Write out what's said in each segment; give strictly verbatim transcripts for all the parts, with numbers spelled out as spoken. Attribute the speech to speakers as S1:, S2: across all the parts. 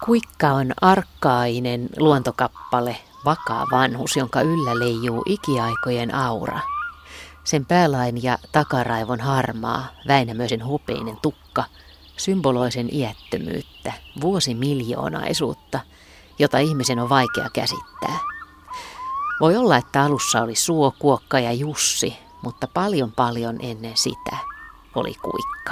S1: Kuikka on arkkainen luontokappale, vakaa vanhus, jonka yllä leijuu ikiaikojen aura. Sen päälain ja takaraivon harmaa, Väinämöisen hopeinen tukka symboloi sen iättömyyttä, vuosimiljoonaisuutta, jota ihmisen on vaikea käsittää. Voi olla, että alussa oli Suo, Kuokka ja Jussi, mutta paljon paljon ennen sitä oli Kuikka.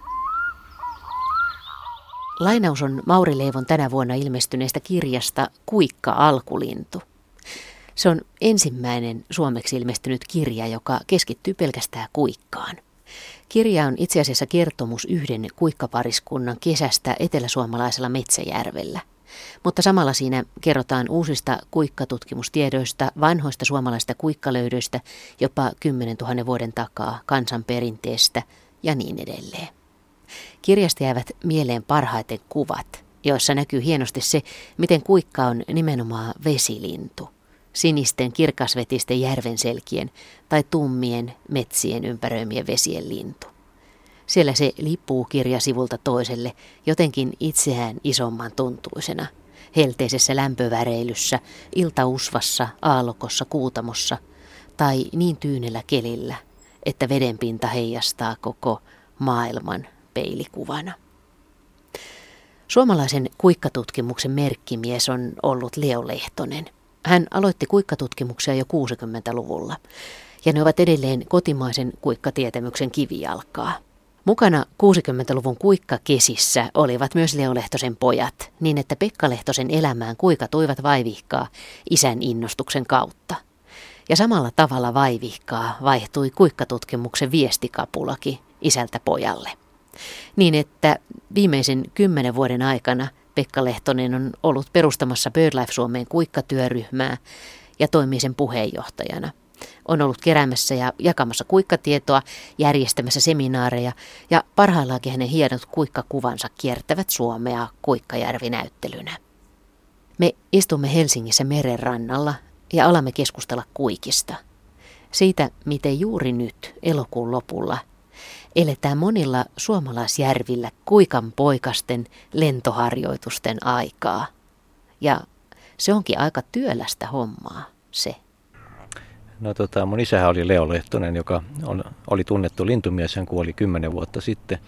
S1: Lainaus on Mauri Leivon tänä vuonna ilmestyneestä kirjasta Kuikka alkulintu. Se on ensimmäinen suomeksi ilmestynyt kirja, joka keskittyy pelkästään kuikkaan. Kirja on itse asiassa kertomus yhden kuikkapariskunnan kesästä eteläsuomalaisella Metsäjärvellä. Mutta samalla siinä kerrotaan uusista kuikkatutkimustiedoista, vanhoista suomalaisista kuikkalöydöistä, jopa kymmenentuhannen vuoden takaa, kansanperinteestä ja niin edelleen. Kirjasta jäävät mieleen parhaiten kuvat, joissa näkyy hienosti se, miten kuikka on nimenomaan vesilintu, sinisten kirkasvetisten järvenselkien tai tummien metsien ympäröimien vesien lintu. Siellä se lippuu kirjasivulta toiselle jotenkin itseään isomman tuntuisena, helteisessä lämpöväreilyssä, iltausvassa, aallokossa, kuutamossa tai niin tyynellä kelillä, että vedenpinta heijastaa koko maailman peilikuvana. Suomalaisen kuikkatutkimuksen merkkimies on ollut Leo Lehtonen. Hän aloitti kuikkatutkimuksia jo kuusikymmentäluvulla, ja ne ovat edelleen kotimaisen kuikkatietämyksen kivijalkaa. Mukana kuusikymmentäluvun kuikkakesissä olivat myös Leo Lehtosen pojat, niin että Pekka Lehtosen elämään kuikatuivat vaivihkaa isän innostuksen kautta. Ja samalla tavalla vaivihkaa vaihtui kuikkatutkimuksen viestikapulaki isältä pojalle. Niin että viimeisen kymmenen vuoden aikana Pekka Lehtonen on ollut perustamassa BirdLife Suomeen kuikkatyöryhmää ja toimii sen puheenjohtajana. On ollut keräämässä ja jakamassa kuikkatietoa, järjestämässä seminaareja ja parhaillaankin hänen hienot kuikkakuvansa kiertävät Suomea Kuikkajärvi-näyttelynä. Me istumme Helsingissä merenrannalla ja alamme keskustella kuikista. Siitä, miten juuri nyt elokuun lopulla eletään monilla suomalaisjärvillä kuikan poikasten lentoharjoitusten aikaa. Ja se onkin aika työlästä hommaa se.
S2: No tota, mun isähän oli Leo Lehtonen, joka on, oli tunnettu lintumies, hän kuoli kymmenen vuotta sitten.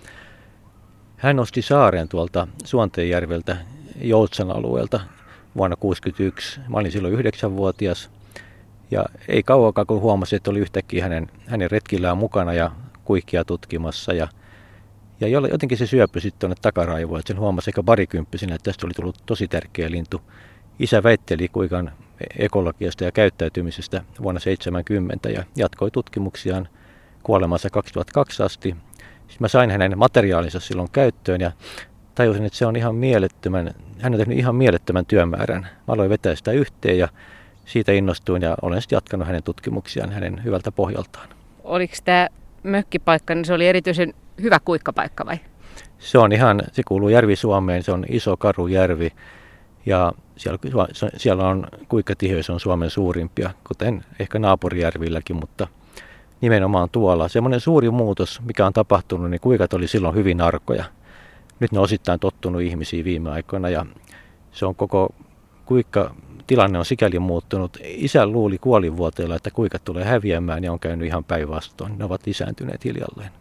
S2: Hän nosti saaren tuolta Suonteenjärveltä Joutsan alueelta vuonna tuhatyhdeksänsataakuusikymmentäyksi. Mä olin silloin yhdeksänvuotias ja ei kauankaan kun huomasin, että oli yhtäkkiä hänen, hänen retkillään mukana ja kuikkia tutkimassa. Ja, ja jotenkin se syöpyi sitten tuonne takaraivoon, että sen huomasi eikä parikymppisenä, että tästä oli tullut tosi tärkeä lintu. Isä väitteli kuikan ekologiasta ja käyttäytymisestä vuonna seitsemänkymmentä ja jatkoi tutkimuksiaan kuolemansa kaksituhattakaksi asti. Sitten mä sain hänen materiaalinsa silloin käyttöön ja tajusin, että se on ihan mielettömän, hän on tehnyt ihan mielettömän työmäärän. Mä aloin vetää sitä yhteen ja siitä innostuin ja olen sitten jatkanut hänen tutkimuksiaan hänen hyvältä pohjaltaan.
S3: Oliko tämä mökkipaikka, niin se oli erityisen hyvä kuikkapaikka vai?
S2: Se on ihan, se kuuluu Järvi-Suomeen, se on iso karujärvi. Ja siellä, siellä on kuikkatiheys on Suomen suurimpia, kuten ehkä naapurijärvilläkin, mutta nimenomaan tuolla. Semmoinen suuri muutos, mikä on tapahtunut, niin kuikat oli silloin hyvin arkoja. Nyt ne on osittain tottunut ihmisiin viime aikoina ja se on koko kuikkatilanne on sikäli muuttunut. Isä luuli kuolinvuoteella, että kuikat tulee häviämään ja on käynyt ihan päinvastoin. Ne ovat lisääntyneet hiljalleen.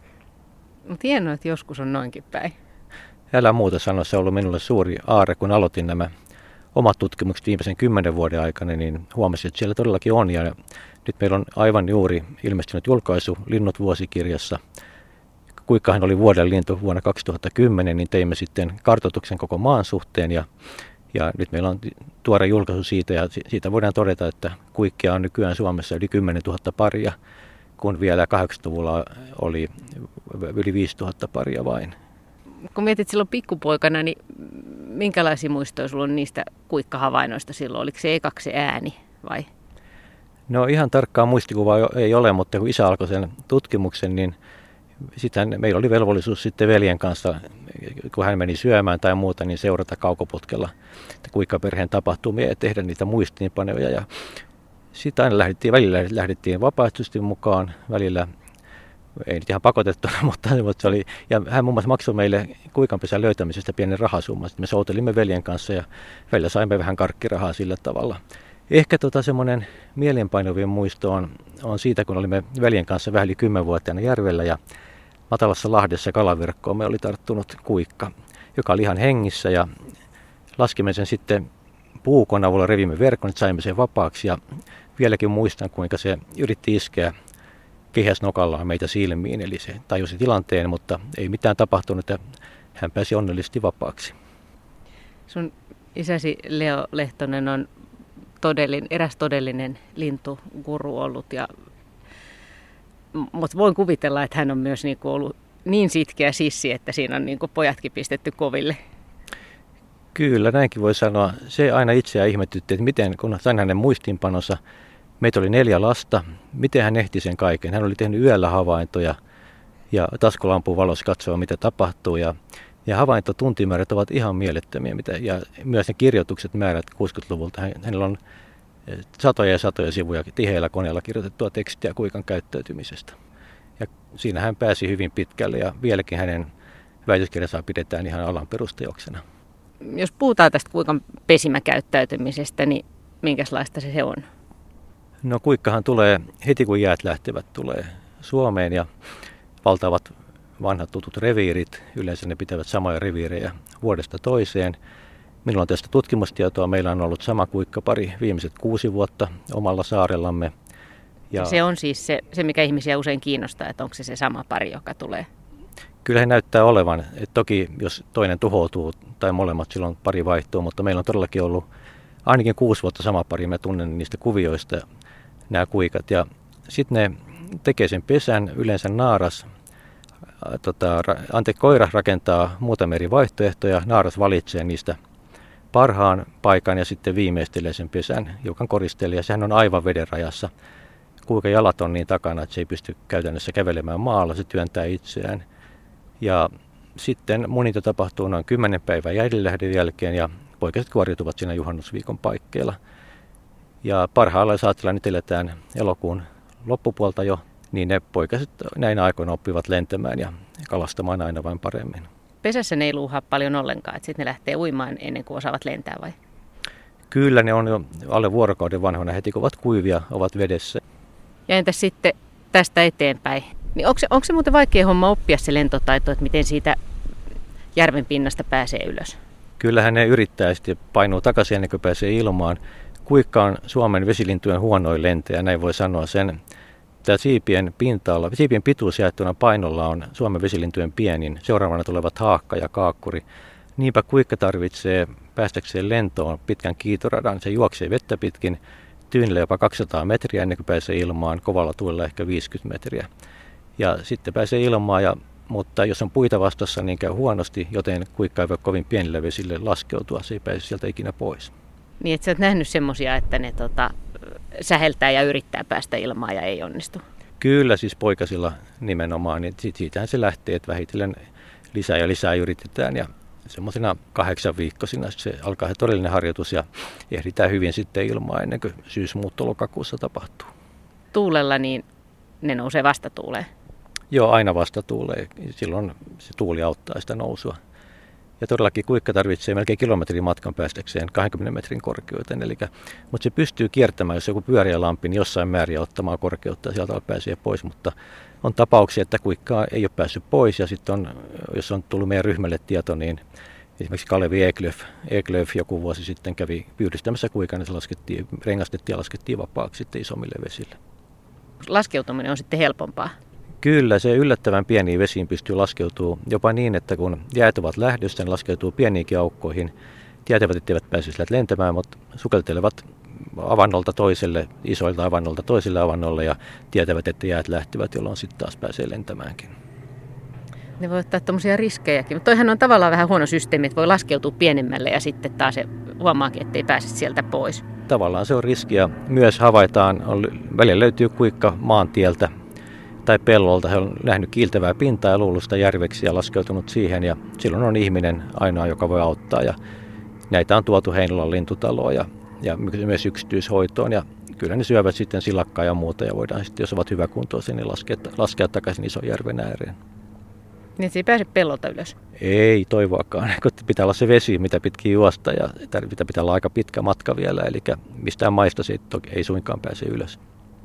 S3: Mutta hienoa, että joskus on noinkin päin.
S2: Älä muuta sano, se on ollut minulle suuri aarre, kun aloitin nämä omat tutkimukset viimeisen kymmenen vuoden aikana, niin huomasin, että siellä todellakin on. Ja nyt meillä on aivan juuri ilmestynyt julkaisu Linnut vuosikirjassa. Kuikkahan oli vuoden lintu vuonna kaksituhattakymmenen, niin teimme sitten kartoituksen koko maan suhteen. Ja, ja nyt meillä on tuore julkaisu siitä, ja siitä voidaan todeta, että kuikkia on nykyään Suomessa yli kymmenentuhatta paria, kun vielä kahdeksankymmentäluvulla oli yli viisituhatta paria vain.
S3: Kun mietit silloin pikkupoikana, niin minkälaisia muistoja sulla on niistä kuikkahavainnoista silloin? Oliko se ekaksi se ääni vai?
S2: No ihan tarkkaa muistikuvaa ei ole, mutta kun isä alkoi sen tutkimuksen, niin sitten meillä oli velvollisuus sitten veljen kanssa, kun hän meni syömään tai muuta, niin seurata kaukoputkella kuikkaperheen tapahtumia ja tehdä niitä muistiinpanoja. Ja sitten aina lähdettiin, välillä lähdettiin vapaaehtoisesti mukaan, välillä ei nyt ihan pakotettuna, mutta, mutta se oli, ja hän muun muassa maksoi meille kuikanpesän löytämisestä pienen rahasumman. Sitten me soutelimme veljen kanssa ja välillä saimme vähän karkkirahaa sillä tavalla. Ehkä tota semmoinen mielenpainuvin muisto on, on siitä, kun olimme veljen kanssa vähän yli kymmenvuotiaana järvellä ja matalassa lahdessa kalaverkkoon me oli tarttunut kuikka, joka oli ihan hengissä ja laskimme sen sitten puukon avulla, revimme verkon, että saimme sen vapaaksi ja vieläkin muistan, kuinka se yritti iskeä kehäsnokallaan meitä silmiin, eli se tajusi tilanteen, mutta ei mitään tapahtunut ja hän pääsi onnellisesti vapaaksi.
S3: Sun isäsi Leo Lehtonen on todellinen, eräs todellinen lintuguru ollut, ja, mutta voin kuvitella, että hän on myös niin kuin ollut niin sitkeä sissi, että siinä on niin kuin pojatkin pistetty koville.
S2: Kyllä, näinkin voi sanoa. Se aina itseään ihmetytti, että miten, kun sain hänen muistiinpanonsa, meitä oli neljä lasta, miten hän ehti sen kaiken. Hän oli tehnyt yöllä havaintoja ja taskulampun valossa katsoa, mitä tapahtuu. Ja, ja havaintotuntimäärät ovat ihan mielettömiä. Mitä, ja myös ne kirjoitukset määrät kuusikymmentäluvulta. Hänellä on satoja ja satoja sivuja tiheillä koneella kirjoitettua tekstiä kuikan käyttäytymisestä. Ja siinä hän pääsi hyvin pitkälle ja vieläkin hänen väitöskirjansa pidetään ihan alan perusteoksena.
S3: Jos puhutaan tästä kuikan pesimäkäyttäytymisestä, niin minkälaista se on?
S2: No kuikkahan tulee heti kun jäät lähtevät tulee Suomeen ja valtavat vanhat tutut reviirit. Yleensä ne pitävät samoja reviirejä vuodesta toiseen. Minulla on tästä tutkimustietoa. Meillä on ollut sama kuikkapari viimeiset kuusi vuotta omalla saarellamme.
S3: Ja se on siis se, se, mikä ihmisiä usein kiinnostaa, että onko se se sama pari, joka tulee?
S2: Kyllä he näyttää olevan. Et toki jos toinen tuhoutuu tai molemmat, silloin pari vaihtuu, mutta meillä on todellakin ollut ainakin kuusi vuotta sama pari. Mä tunnen niistä kuvioista nämä kuikat. Ja sitten ne tekee sen pesän, yleensä naaras. Tota, ante, koira rakentaa muutamia eri vaihtoehtoja, naaras valitsee niistä parhaan paikan ja sitten viimeistelee sen pesän, joka koristelee. Ja sehän on aivan veden rajassa. Kuikan jalat on niin takana, että se ei pysty käytännössä kävelemään maalla, se työntää itseään. Ja sitten muninta tapahtuu noin kymmenen päivän jäidenlähdön jälkeen ja poikaset kuoriutuvat siinä juhannusviikon paikkeilla. Ja parhaillaan saatella nyt eletään elokuun loppupuolta jo, niin ne poikaset näinä aikoina oppivat lentämään ja kalastamaan aina vain paremmin.
S3: Pesässä ne ei luuhaa paljon ollenkaan, että sitten ne lähtee uimaan ennen kuin osaavat lentää vai?
S2: Kyllä ne on jo alle vuorokauden vanhoina heti kun ovat kuivia, ovat vedessä.
S3: Ja entäs sitten tästä eteenpäin? Niin onko, se, onko se muuten vaikea homma oppia se lentotaito, että miten siitä järven pinnasta pääsee ylös?
S2: Kyllähän ne yrittää sitten painuu takaisin ennen kuin pääsee ilmaan. Kuikka on Suomen vesilintujen huonoin lentäjä, näin voi sanoa sen. Tämä siipien pinta-ala, siipien pituus jaettuna painolla on Suomen vesilintujen pienin. Seuraavana tulevat haakka ja kaakkuri. Niinpä kuikka tarvitsee päästäkseen lentoon pitkän kiitoradan. Se juoksee vettä pitkin tyynillä jopa kaksisataa metriä ennen kuin pääsee ilmaan, kovalla tuulella ehkä viisikymmentä metriä. Ja sitten pääsee ilmaan, ja, mutta jos on puita vastassa, niin käy huonosti, joten kuikka ei voi kovin pienille vesille laskeutua, se ei pääse sieltä ikinä pois.
S3: Niin, että sä oot nähnyt semmoisia, että ne tota, säheltää ja yrittää päästä ilmaan ja ei onnistu?
S2: Kyllä, siis poikasilla nimenomaan, niin siitähän se lähtee, että vähitellen lisää ja lisää yritetään. Ja semmoisena kahdeksan viikkoisina se alkaa se todellinen harjoitus ja ehditään hyvin sitten ilmaan ennen kuin syysmuutto-lokakuussa tapahtuu.
S3: Tuulella niin ne nousee vastatuuleen?
S2: Joo, aina vastatuuleen. Silloin se tuuli auttaa sitä nousua. Ja todellakin kuikka tarvitsee melkein kilometrin matkan päästäkseen kaksikymmentä metrin korkeuteen. Eli, mutta se pystyy kiertämään, jos joku pyöriä lampi, niin jossain määrin ottamaan korkeutta ja sieltä pääsee pois. Mutta on tapauksia, että kuikka ei ole päässyt pois. Ja sitten on, jos on tullut meidän ryhmälle tieto, niin esimerkiksi Kalevi Eklöf, Eklöf joku vuosi sitten kävi pyydystämässä kuikan, ja se laskettiin, rengastettiin ja laskettiin vapaaksi sitten isommille vesille.
S3: Laskeutuminen on sitten helpompaa?
S2: Kyllä, se yllättävän pieniin vesiin pystyy laskeutumaan jopa niin, että kun jäät ovat lähdössä, ne laskeutuu pieniinkin aukkoihin. Tietävät, etteivät pääsisi lentämään, mutta sukeltelevat avannolta toiselle, isoilta avannolta toiselle avannolle ja tietävät, että jäät lähtevät, jolloin sitten taas pääsee lentämäänkin.
S3: Ne voi ottaa tuommoisia riskejäkin, mutta toihan on tavallaan vähän huono systeemi, että voi laskeutua pienemmälle ja sitten taas se huomaakin, ettei pääse sieltä pois.
S2: Tavallaan se on riski ja myös havaitaan, välillä löytyy kuikka maantieltä tai pellolta. He on nähnyt kiiltävää pintaa ja luullut sitä järveksi ja laskeutunut siihen ja silloin on ihminen ainoa, joka voi auttaa. Ja näitä on tuotu Heinolan lintutaloon ja, ja myös yksityishoitoon ja kyllä ne syövät sitten silakkaa ja muuta ja voidaan sitten, jos ovat hyväkuntoisia, niin laskea, laskea takaisin Isonjärven ääreen.
S3: Niin se ei pääse pellolta ylös?
S2: Ei toivoakaan, kun pitää olla se vesi, mitä pitkin juosta ja pitää, pitää olla aika pitkä matka vielä, eli mistään maista se ei suinkaan pääse ylös.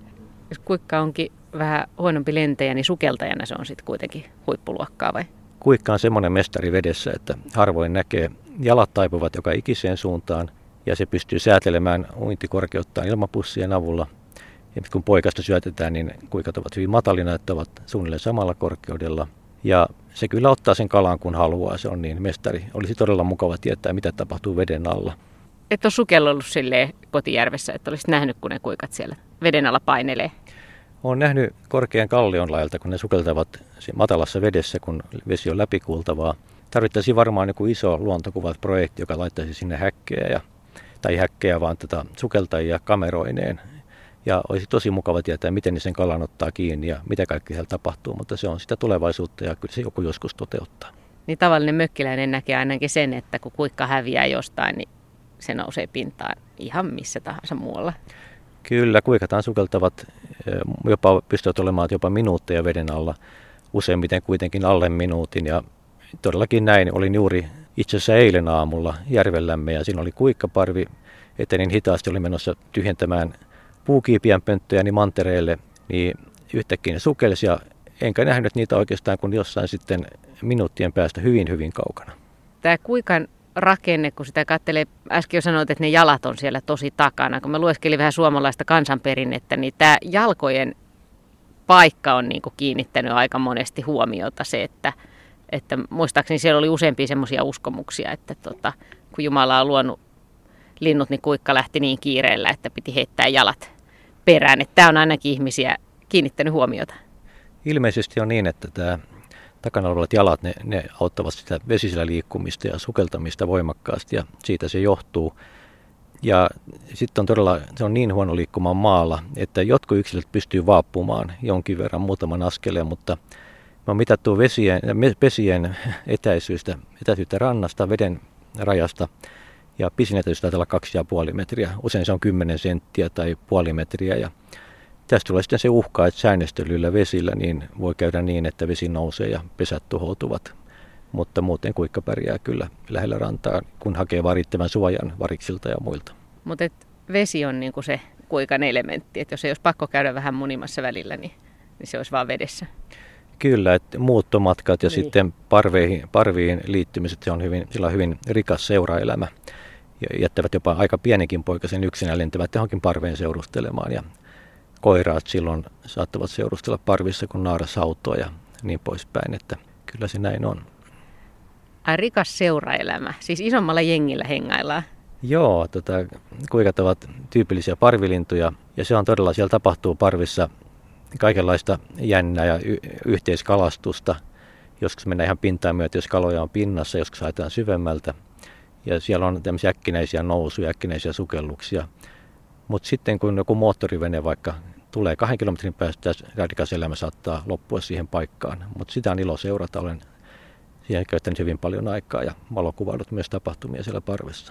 S3: Jos kuikka onkin vähän huonompi lentäjä, niin sukeltajana se on sitten kuitenkin huippuluokkaa vai?
S2: Kuikka on semmoinen mestari vedessä, että harvoin näkee. Jalat taipuvat joka ikiseen suuntaan ja se pystyy säätelemään uintikorkeuttaan ilmapussien avulla. Ja kun poikasta syötetään, niin kuikat ovat hyvin matalina, että ovat suunnilleen samalla korkeudella. Ja se kyllä ottaa sen kalan kun haluaa, se on niin mestari. Olisi todella mukava tietää, mitä tapahtuu veden alla.
S3: Et ole sukellollut silleen Kotijärvessä, että olisit nähnyt, kun ne kuikat siellä veden alla painelee?
S2: Olen nähnyt korkean kallion laelta, kun ne sukeltavat matalassa vedessä, kun vesi on läpikuultavaa. Tarvittaisiin varmaan joku iso luontokuvat-projekti, joka laittaisi sinne häkkejä, ja, tai häkkejä vaan tätä sukeltajia kameroineen. Ja olisi tosi mukava tietää, miten ne sen kalan ottaa kiinni ja mitä kaikki siellä tapahtuu, mutta se on sitä tulevaisuutta ja kyllä se joku joskus toteuttaa.
S3: Niin tavallinen mökkiläinen näkee ainakin sen, että kun kuikka häviää jostain, niin se nousee pintaan ihan missä tahansa muualla.
S2: Kyllä, kuikataan sukeltavat, jopa pystyvät olemaan jopa minuutteja veden alla, useimmiten kuitenkin alle minuutin. Ja todellakin näin, olin juuri itse asiassa eilen aamulla järvellämme ja siinä oli kuikkaparvi, etenin hitaasti, oli menossa tyhjentämään puukiipiänpönttöjäni mantereelle, niin yhtäkkiä ne sukelsi ja enkä nähnyt niitä oikeastaan kuin jossain sitten minuuttien päästä hyvin hyvin kaukana.
S3: Tämä kuikan rakenne, kun sitä katselee, äsken jo sanoit, että ne jalat on siellä tosi takana. Kun mä lueskelin vähän suomalaista kansanperinnettä, niin tämä jalkojen paikka on niin kuin kiinnittänyt aika monesti huomiota se, että, että muistaakseni siellä oli useampia semmoisia uskomuksia, että tota, kun Jumala on luonut linnut, niin kuikka lähti niin kiireellä, että piti heittää jalat perään. Että tämä on ainakin ihmisiä kiinnittänyt huomiota.
S2: Ilmeisesti on niin, että tämä takana olevat jalat, ne, ne auttavat sitä vesisellä liikkumista ja sukeltamista voimakkaasti ja siitä se johtuu. Ja sitten on todella, se on niin huono liikkumaan maalla, että jotkut yksilöt pystyy vaappumaan jonkin verran muutaman askeleen, mutta me on mitattu vesien, vesien etäisyyttä, etäisyyttä rannasta, veden rajasta ja pisin etäisyys taitaa olla kaksi ja puoli metriä. Usein se on kymmenen senttiä tai puoli metriä ja tästä tulee sitten se uhka, että säännöstelyllä vesillä niin voi käydä niin, että vesi nousee ja pesät tuhoutuvat. Mutta muuten kuikka pärjää kyllä lähellä rantaa, kun hakee riittävän suojan variksilta ja muilta.
S3: Mutta vesi on niinku se kuikan elementti, että jos ei olisi pakko käydä vähän munimassa välillä, niin, niin se olisi vaan vedessä.
S2: Kyllä, että muuttomatkat ja niin. Sitten parveihin, parviin liittymiset, se on hyvin, sillä on hyvin rikas seuraelämä. Ja jättävät jopa aika pienikin poikasen yksinään lentävät johonkin parveen seurustelemaan. Ja koiraat silloin saattavat seurustella parvissa, kun naaras hautoo ja niin poispäin, että kyllä se näin on.
S3: Ai rikas seuraelämä, siis isommalla jengillä hengaillaan.
S2: Joo, tota, kuikat ovat tyypillisiä parvilintuja ja se on todella, siellä tapahtuu parvissa kaikenlaista jännää ja y- yhteiskalastusta. Joskus mennään ihan pintaan myötä, jos kaloja on pinnassa, joskus haetaan syvemmältä. Ja siellä on tämmöisiä äkkinäisiä nousuja, äkkinäisiä sukelluksia. Mutta sitten kun joku moottorivene vaikka tulee kahden kilometrin päästä, rikas elämä saattaa loppua siihen paikkaan. Mutta sitä on ilo seurata, olen siihen käyttänyt hyvin paljon aikaa ja valokuvailut myös tapahtumia siellä parvessa.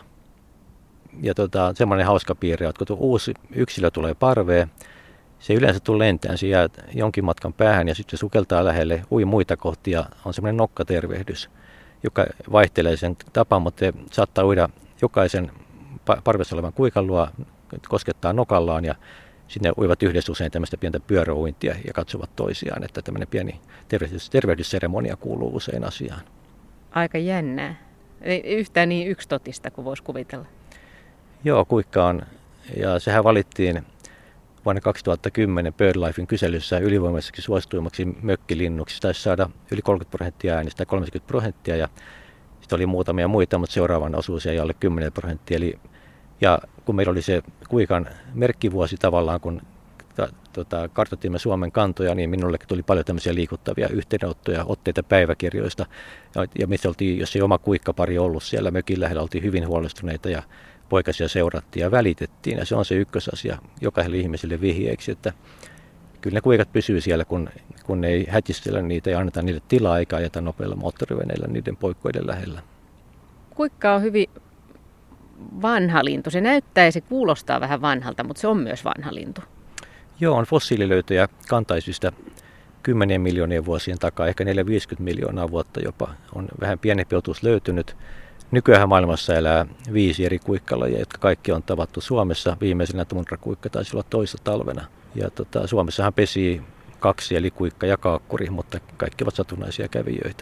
S2: Ja tota, semmoinen hauska piirre, että kun uusi yksilö tulee parveen, se yleensä tulee lentään, se jää jonkin matkan päähän ja sitten se sukeltaa lähelle, ui muita kohti ja on semmoinen nokkatervehdys, joka vaihtelee sen tapaan, mutta se saattaa uida jokaisen parvessa olevan kuikan luo, koskettaa nokallaan ja sinne uivat yhdessä usein tämmöistä pientä pyöräuintia ja katsovat toisiaan, että tämmöinen pieni tervehdys, tervehdysseremonia kuuluu usein asiaan.
S3: Aika jännää. Ei yhtään niin yksitotista kuin voisi kuvitella.
S2: Joo, kuikka on. Ja sehän valittiin vuonna kaksituhattakymmenen BirdLifein kyselyssä ylivoimaiseksi suosituimmaksi mökkilinnuksi. Taisi saada yli kolmekymmentä prosenttia äänistä, kolmekymmentä prosenttia ja sitten oli muutamia muita, mutta seuraavan osuus jäi alle kymmenen prosenttia. Eli ja kun meillä oli se kuikan merkkivuosi tavallaan, kun ta, tota, kartoitimme Suomen kantoja, niin minulle tuli paljon tämmöisiä liikuttavia yhteydenottoja, otteita päiväkirjoista. Ja, ja missä oltiin, jos ei oma kuikkapari ollut siellä mökin lähellä, oltiin hyvin huolestuneita ja poikasia seurattiin ja välitettiin. Ja se on se ykkösasia jokaiselle ihmiselle vihjeeksi, että kyllä ne kuikat pysyy siellä, kun, kun ei hätistellä niitä ja anneta niille tilaa eikä ajeta nopeilla moottoriveneillä niiden poikkoiden lähellä.
S3: Kuikka on hyvin vanha lintu. Se näyttää ja se kuulostaa vähän vanhalta, mutta se on myös vanha lintu.
S2: Joo, on fossiililöytöjä kantaisista kymmenien miljoonien vuosien takaa, ehkä neljäkymmentä viisikymmentä miljoonaa vuotta jopa. On vähän pienempi otus löytynyt. Nykyään maailmassa elää viisi eri kuikkalajia, jotka kaikki on tavattu Suomessa. Viimeisenä tundrakuikka taisi olla toissa talvena. Ja tota, Suomessahan pesii kaksi, eli kuikka ja kaakkuri, mutta kaikki ovat satunnaisia kävijöitä.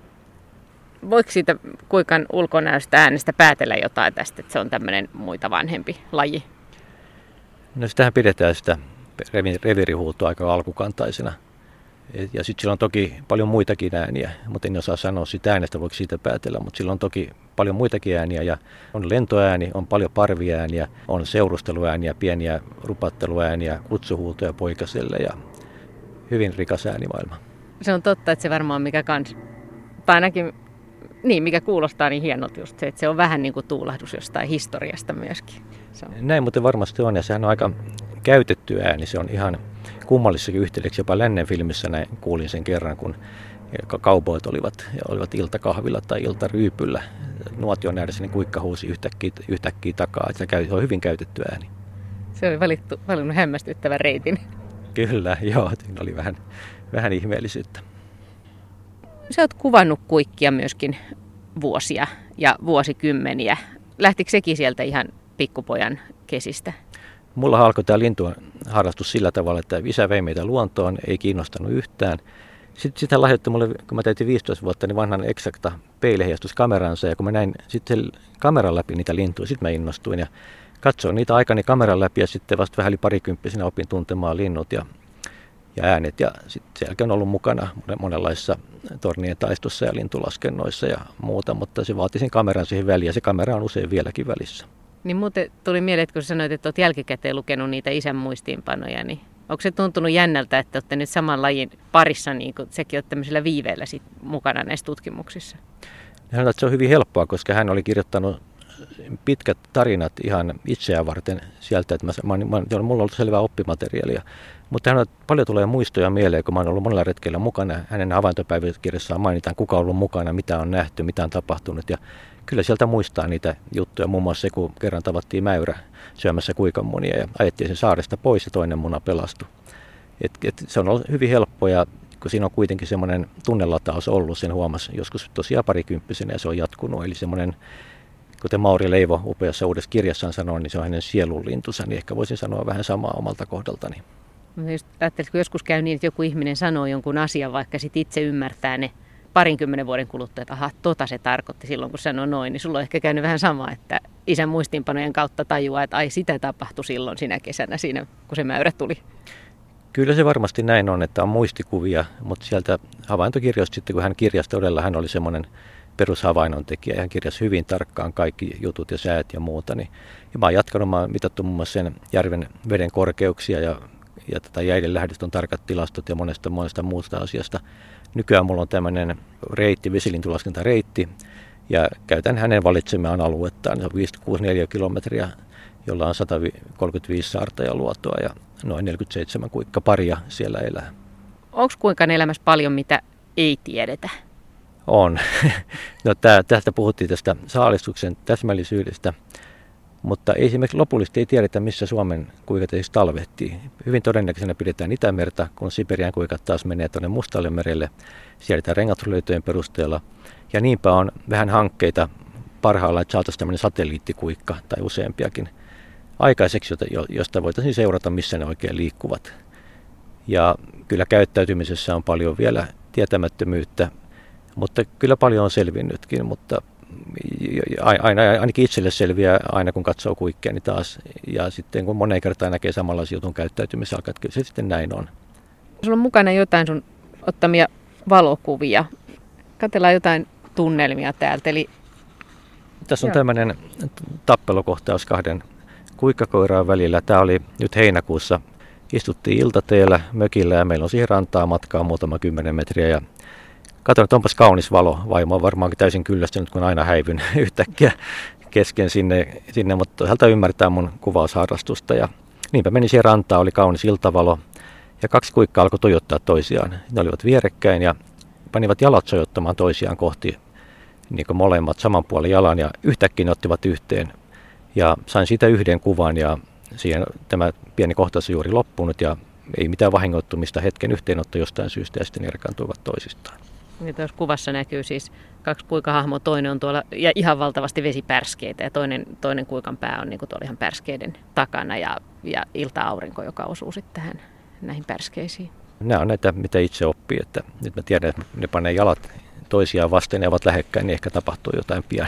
S3: Voiko siitä kuikan ulkonäöstä äänestä päätellä jotain tästä, että se on tämmöinen muita vanhempi laji?
S2: No sitähän pidetään sitä reviirihuutoa aika alkukantaisena. Ja sitten sillä on toki paljon muitakin ääniä, mutta en osaa sanoa sitä äänestä, voiko siitä päätellä, mutta sillä on toki paljon muitakin ääniä ja on lentoääni, on paljon parviääniä, on seurusteluääniä, pieniä rupatteluääniä, kutsuhuutoja poikaselle ja hyvin rikas äänimaailma.
S3: Se on totta, että se varmaan mikä kans, tai ainakin niin, mikä kuulostaa niin hienolta just se, että se on vähän niin kuin tuulahdus jostain historiasta myöskin. Se on.
S2: Näin muuten varmasti on ja sehän on aika käytetty ääni, se on ihan kummallisessakin yhteydeksi, jopa lännen filmissä näin kuulin sen kerran, kun kauboit olivat, olivat iltakahvilla tai iltaryypyllä. Nuotion ääressä niin kuikka huusi yhtäkkiä, yhtäkkiä takaa, että se on hyvin käytetty ääni.
S3: Se oli valittu, valinnut hämmästyttävän reitin.
S2: Kyllä, joo, siinä oli vähän, vähän ihmeellisyyttä.
S3: Sä oot kuvannut kuikkia myöskin vuosia ja vuosikymmeniä. Lähtikö sekin sieltä ihan pikkupojan kesistä?
S2: Mulla alkoi tämä lintujen harrastus sillä tavalla, että isä vei meitä luontoon, ei kiinnostanut yhtään. Sitten sitä lahjoitti mulle, kun mä täytin viisitoista vuotta, niin vanhan eksakta peiliheijastus-kameransa. Ja kun mä näin sitten kameran läpi niitä lintuja, sitten mä innostuin ja katsoin niitä aikani kameran läpi ja sitten vasta vähän yli parikymppisenä opin tuntemaan linnut ja, ja äänet. Ja sitten sen jälkeen on ollut mukana monenlaisissa tornien taistossa ja lintulaskennoissa ja muuta, mutta se vaati sen kameran siihen väliin ja se kamera on usein vieläkin välissä.
S3: Niin muuten tuli mieleen, että kun sanoit, että olet jälkikäteen lukenut niitä isän muistiinpanoja, niin onko se tuntunut jännältä, että olette nyt saman lajin parissa, niin kuin sekin olet tämmöisellä viiveellä sit mukana näissä tutkimuksissa?
S2: Hän että se on hyvin helppoa, koska hän oli kirjoittanut pitkät tarinat ihan itseään varten sieltä, että mä, mä, mä, mulla on ollut selvää oppimateriaalia. Mutta hän on, paljon tulee muistoja mieleen, kun mä olen ollut monella retkellä mukana. Hänen havaintopäiväkirjassaan mainitaan, kuka on ollut mukana, mitä on nähty, mitä on tapahtunut. Ja kyllä sieltä muistaa niitä juttuja, muun muassa se, kun kerran tavattiin mäyrä syömässä kuikanmunia ja ajettiin sen saaresta pois ja toinen muna pelastui. Et, et se on ollut hyvin helppoa ja kun siinä on kuitenkin semmoinen tunnelataus ollut, sen huomasi joskus tosiaan parikymppisenä ja se on jatkunut. Eli semmoinen, kuten Mauri Leivo upeassa uudessa kirjassaan sanoi, niin se on hänen sielunlintunsa, niin ehkä voisin sanoa vähän samaa omalta kohdaltani.
S3: Ajattelin, kun joskus käy niin, että joku ihminen sanoo jonkun asian, vaikka sit itse ymmärtää ne parinkymmenen vuoden kuluttua, että aha, tota se tarkoitti silloin, kun sanoi noin, niin sulla on ehkä käynyt vähän sama, että isän muistiinpanojen kautta tajuaa, että ai sitä tapahtui silloin sinä kesänä siinä, kun se mäyrä tuli.
S2: Kyllä se varmasti näin on, että on muistikuvia, mutta sieltä havaintokirjoista sitten, kun hän kirjasi todella, hän oli semmoinen perushavainnon tekijä ja hän kirjasi hyvin tarkkaan kaikki jutut ja säät ja muuta. Niin, ja mä oon jatkanut, mä oon mitattu muun muassa sen järven veden korkeuksia ja, ja tätä jäiden lähdöstä on tarkat tilastot ja monesta, monesta muusta asiasta. Nykyään mulla on tämmöinen reitti, vesilintulaskentareitti ja käytän hänen valitsemaan aluettaan. Se on viisisataakuusikymmentäneljä kilometriä, jolla on sata kolmekymmentäviisi saarta ja luotoa ja noin neljäkymmentäseitsemän kuikkaparia siellä elää.
S3: Onko kuinka elämässä paljon, mitä ei tiedetä?
S2: On. No, tää, tästä puhuttiin tästä saalistuksen täsmällisyydestä, mutta ei esimerkiksi lopullisesti ei tiedetä, missä Suomen kuikat siis talvehtii. Hyvin todennäköisenä pidetään Itämerta, kun Siperian kuikat taas menee tuonne Mustalle merelle. Sieltä rengaturlöytöjen perusteella. Ja niinpä on vähän hankkeita parhaillaan, että saataisiin tämmöinen satelliittikuikka tai useampiakin aikaiseksi, josta voitaisiin seurata, missä ne oikein liikkuvat. Ja kyllä käyttäytymisessä on paljon vielä tietämättömyyttä, mutta kyllä paljon on selvinnytkin, mutta aina, ainakin itselle selviää aina kun katsoo kuikkia, niin taas, ja sitten kun moneen kertaan näkee samanlaisia jutun käyttäytymisen alkaa, että kyllä se sitten näin on.
S3: Sulla on mukana jotain sun ottamia valokuvia. Katsellaan jotain tunnelmia täältä. Eli...
S2: Tässä on tämmöinen tappelukohtaus kahden kuikkakoiraan välillä. Tämä oli nyt heinäkuussa. Istuttiin iltateellä mökillä ja meillä on siihen rantaa matkaa muutama kymmenen metriä. Ja katsoin, että onpas kaunis valo. Vaimo on varmaankin täysin kyllästynyt, kun aina häivyn yhtäkkiä kesken sinne, sinne mutta toisaalta ymmärtää mun kuvausharrastusta. Ja niinpä menin siihen rantaan, oli kaunis iltavalo ja kaksi kuikkaa alkoi tojottaa toisiaan. Ne olivat vierekkäin ja panivat jalat sojottamaan toisiaan kohti, niin kuin molemmat saman puolen jalan ja yhtäkkiä ne ottivat yhteen Ja sain siitä yhden kuvan ja siihen tämä pieni kohtaus on juuri loppunut ja ei mitään vahingoittumista, hetken yhteenotto jostain syystä ja sitten erkaantuivat toisistaan.
S3: Ja tuossa kuvassa näkyy siis kaksi kuikahahmoa, toinen on tuolla ja ihan valtavasti vesipärskeitä ja toinen, toinen kuikan pää on niin kuin tuolla ihan pärskeiden takana ja, ja ilta-aurinko, joka osuu sitten tähän näihin pärskeisiin.
S2: Nämä on näitä, mitä itse oppii, että nyt mä tiedän, että ne panee jalat toisiaan vasten ja ovat lähekkäin, niin ehkä tapahtuu jotain pian.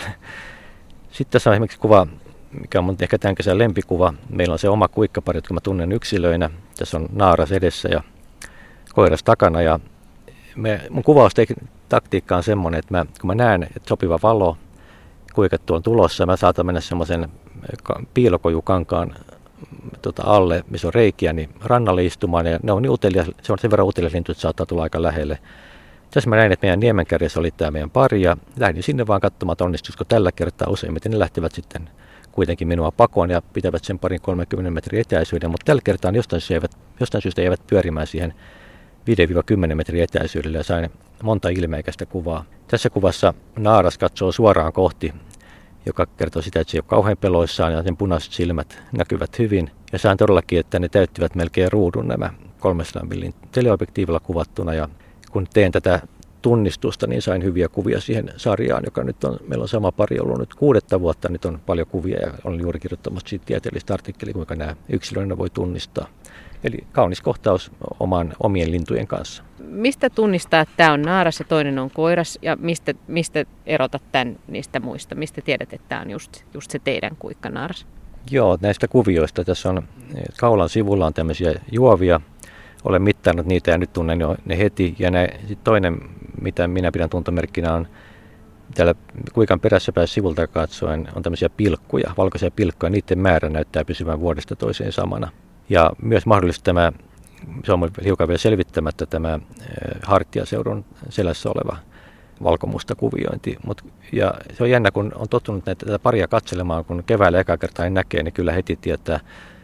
S2: Sitten tässä on esimerkiksi kuva, mikä on mun ehkä tämän kesän lempikuva. Meillä on se oma kuikkapari, jotka mä tunnen yksilöinä. Tässä on naaras edessä ja koiras takana. Ja me, mun kuvaustaktiikka on semmoinen, että mä, kun mä näen, että sopiva valo, kuikat tuon tulossa, mä saatan mennä semmoisen piilokojukankaan tota, alle, missä on reikiä, niin rannalle istumaan. Ja ne on niin utelias, se on sen verran utelias lintu, että saattaa tulla aika lähelle. Tässä mä näin, että meidän Niemenkärjessä oli tämä meidän pari ja lähdin sinne vaan katsomaan, että onnistuisiko tällä kertaa. Useimmiten ne lähtevät sitten kuitenkin minua pakoon ja pitävät sen parin kolmekymmentä metrin etäisyyden, mutta tällä kertaa jostain syystä eivät, jostain syystä eivät pyörimään siihen viisi kymmenen metrin etäisyydelle ja sain monta ilmeikästä kuvaa. Tässä kuvassa naaras katsoo suoraan kohti, joka kertoo sitä, että se ei ole kauhean peloissaan ja sen punaiset silmät näkyvät hyvin. Ja sain todellakin, että ne täyttivät melkein ruudun nämä kolmesadan millin teleobjektiivilla kuvattuna ja kun teen tätä tunnistusta, niin sain hyviä kuvia siihen sarjaan, joka nyt on, meillä on sama pari ollut nyt kuudetta vuotta, nyt on paljon kuvia ja olen juuri kirjoittamassa siitä tieteellistä artikkelia, kuinka nämä yksilöinä voi tunnistaa. Eli kaunis kohtaus oman, omien lintujen kanssa.
S3: Mistä tunnistaa, että tämä on naaras ja toinen on koiras ja mistä, mistä erotat tämän niistä muista? Mistä tiedät, että tämä on just, just se teidän kuikkanaaras?
S2: Joo, näistä kuvioista. Tässä on kaulan sivulla on tämmöisiä juovia. Olen mittannut niitä ja nyt tunnen jo ne heti. Ja ne, sit toinen, mitä minä pidän tuntomerkkinä, on täällä kuikan perässä päässä sivulta katsoen on tämmöisiä pilkkuja, valkoisia pilkkuja. Niiden määrä näyttää pysyvän vuodesta toiseen samana. Ja myös mahdollisesti tämä, se on hiukan vielä selvittämättä, tämä hartiaseudun selässä oleva valkomusta kuviointi. Mut, ja se on jännä, kun on tottunut näitä tätä paria katselemaan, kun keväällä eka kertaa en näkee, niin kyllä heti tietää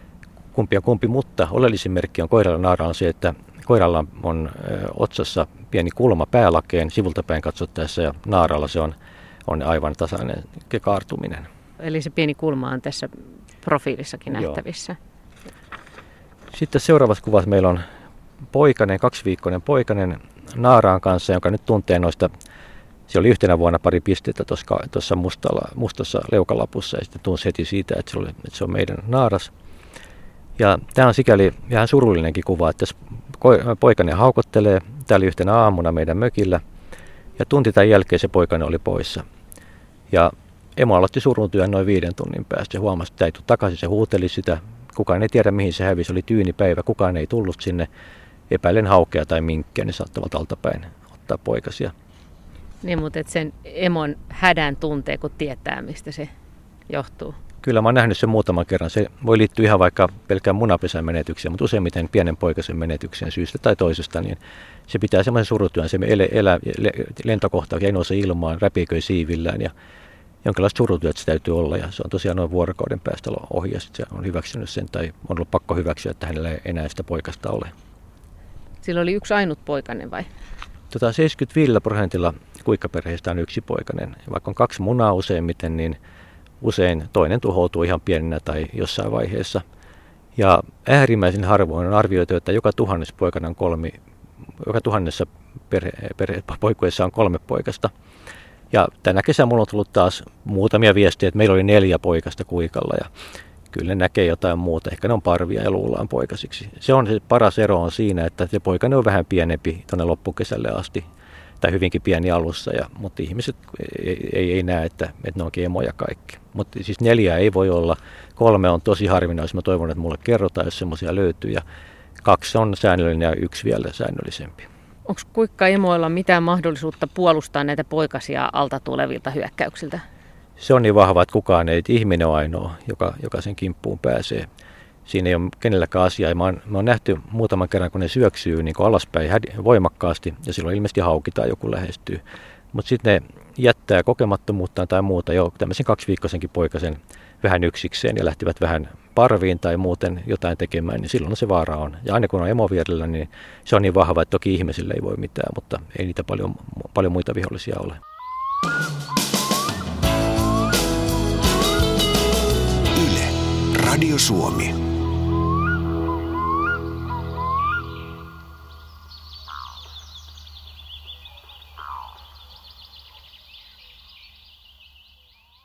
S2: kumpi ja kumpi, mutta oleellisin merkki on koiralla ja naaralla on se, että koiralla on ö, otsassa pieni kulma päälakeen sivulta päin katsottaessa ja naaralla se on, on aivan tasainen kaartuminen.
S3: Eli se pieni kulma on tässä profiilissakin nähtävissä. Joo.
S2: Sitten seuraavassa kuvassa meillä on poikainen, kaksiviikkoinen poikainen naaraan kanssa, jonka nyt tuntee noista, se oli yhtenä vuonna pari pistettä tuossa mustassa leukalapussa ja sitten tunsi heti siitä, että se, oli, että se on meidän naaras. Ja tämä on sikäli vähän surullinenkin kuva, että poikainen haukottelee, tämä oli yhtenä aamuna meidän mökillä ja tunti tämän jälkeen se poikainen oli poissa. Ja emo aloitti suruntyön noin viiden tunnin päästä, se huomasi, että ei tule takaisin, se huuteli sitä. Kukaan ei tiedä, mihin se hävisi. Oli tyyni päivä. Kukaan ei tullut sinne. Epäilen haukea tai minkkiä. Ne saattavat altapäin ottaa poikasia.
S3: Niin, mutta sen emon hädän tuntee, kun tietää, mistä se johtuu.
S2: Kyllä, mä oon nähnyt sen muutaman kerran. Se voi liittyä ihan vaikka pelkään munapesän menetykseen, mutta useimmiten pienen poikasen menetykseen syystä tai toisesta, niin se pitää semmoisen surutyön. Se elää, elää lentokohtauksia, ei nouse ilmaan, räpiköi siivillään ja jonkinlaista surutyötä se täytyy olla ja se on tosiaan noin vuorokauden päästä ohi ja se on hyväksynyt sen tai on ollut pakko hyväksyä, että hänellä ei enää sitä poikasta ole.
S3: Sillä oli yksi ainut poikainen vai?
S2: Tota seitsemänkymmentäviisi prosentilla kuikkaperheistä on yksi poikainen. Vaikka on kaksi munaa useimmiten, niin usein toinen tuhoutuu ihan pienenä tai jossain vaiheessa. Ja äärimmäisen harvoin on arvioitu, että joka tuhannes poikana on kolmi, joka tuhannessa perhe, perhe, poikuessa on kolme poikasta. Ja tänä kesänä mulla on tullut taas muutamia viestejä, että meillä oli neljä poikasta kuikalla ja kyllä ne näkee jotain muuta. Ehkä ne on parvia ja luullaan poikasiksi. Se on se paras ero on siinä, että se poikainen on vähän pienempi tuonne loppukesälle asti tai hyvinkin pieni alussa, ja, mutta ihmiset ei, ei, ei näe, että, että ne onkin emoja kaikki. Mutta siis neljää ei voi olla, kolme on tosi harvinaista, mä toivon, että mulle kerrotaan, jos semmoisia löytyy, ja kaksi on säännöllinen ja yksi vielä säännöllisempi.
S3: Onko kuikkaemoilla mitään mahdollisuutta puolustaa näitä poikasia alta tulevilta hyökkäyksiltä?
S2: Se on niin vahva, että kukaan ei, että ihminen on ainoa, joka, joka sen kimppuun pääsee. Siinä ei ole kenelläkään asiaa. Mä oon, mä oon nähty muutaman kerran, kun ne syöksyy niin alaspäin voimakkaasti ja silloin ilmeisesti hauki tai joku lähestyy. Mutta sitten ne jättää kokemattomuuttaan tai muuta jo tämmöisen kaksiviikkoisenkin poikasen vähän yksikseen ja lähtivät vähän parviin tai muuten jotain tekemään, niin silloin se vaara on. Ja aina kun on emo vierellä, niin se on niin vahva, että toki ihmisille ei voi mitään, mutta ei niitä paljon, paljon muita vihollisia ole.
S4: Radio Suomi.